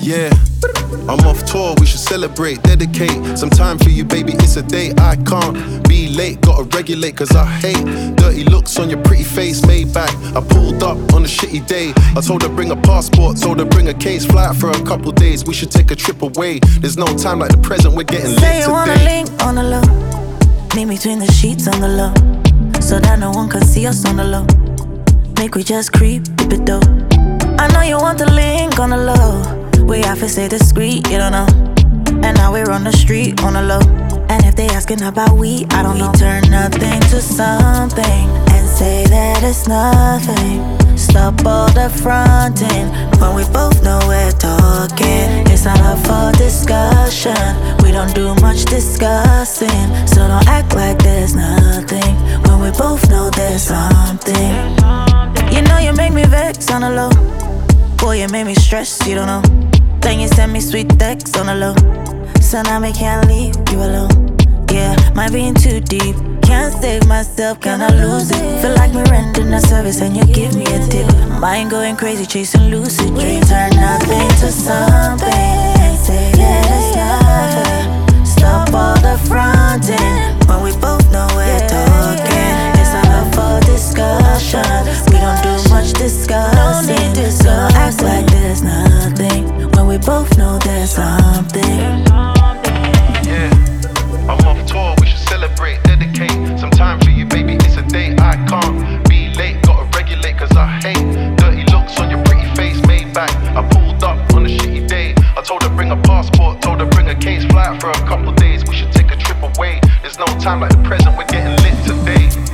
Yeah, I'm off tour, we should celebrate, dedicate some time for you, baby, it's a date. I can't be late, gotta regulate, cause I hate dirty looks on your pretty face, made back. I pulled up on a shitty day, I told her bring a passport, told her bring a case, fly out for a couple days, we should take a trip away. There's no time like the present, we're getting lit today. Say you wanna link on the low, meet between the sheets on the low, so that no one can see us on the low. Make we just creep, dip it though. I know you want the link on the low, we have to stay discreet, you don't know. And now we're on the street on the low, and if they asking about we, I don't know. We turn nothing to something and say that it's nothing. Stop all the fronting when we both know we're talking. It's not up for discussion, we don't do much discussing. So don't act like there's nothing when we both know there's something. You know you make me vex on the low, boy you make me stress, you don't know. Then you send me sweet texts on the low, so now me can't leave you alone. Yeah, might be in too deep, can't save myself, can I lose it? Feel like me rendering a service and you give me a tip. Mind going crazy chasing lucid dreams. Turn nothing to something and say that it's nothing. Stop all the fronting when we both know we're talking. It's not up for discussion, we don't do much discussing. So act like there's nothing when we both know there's something. Yeah, I'm off tour, we should celebrate, dedicate some time for you, baby, it's a date. I can't be late, gotta regulate, cause I hate dirty looks on your pretty face, made back. I pulled up on a shitty day, I told her bring a passport, told her bring a case, fly out for a couple days, we should take a trip away. There's no time like the present, we're getting lit today.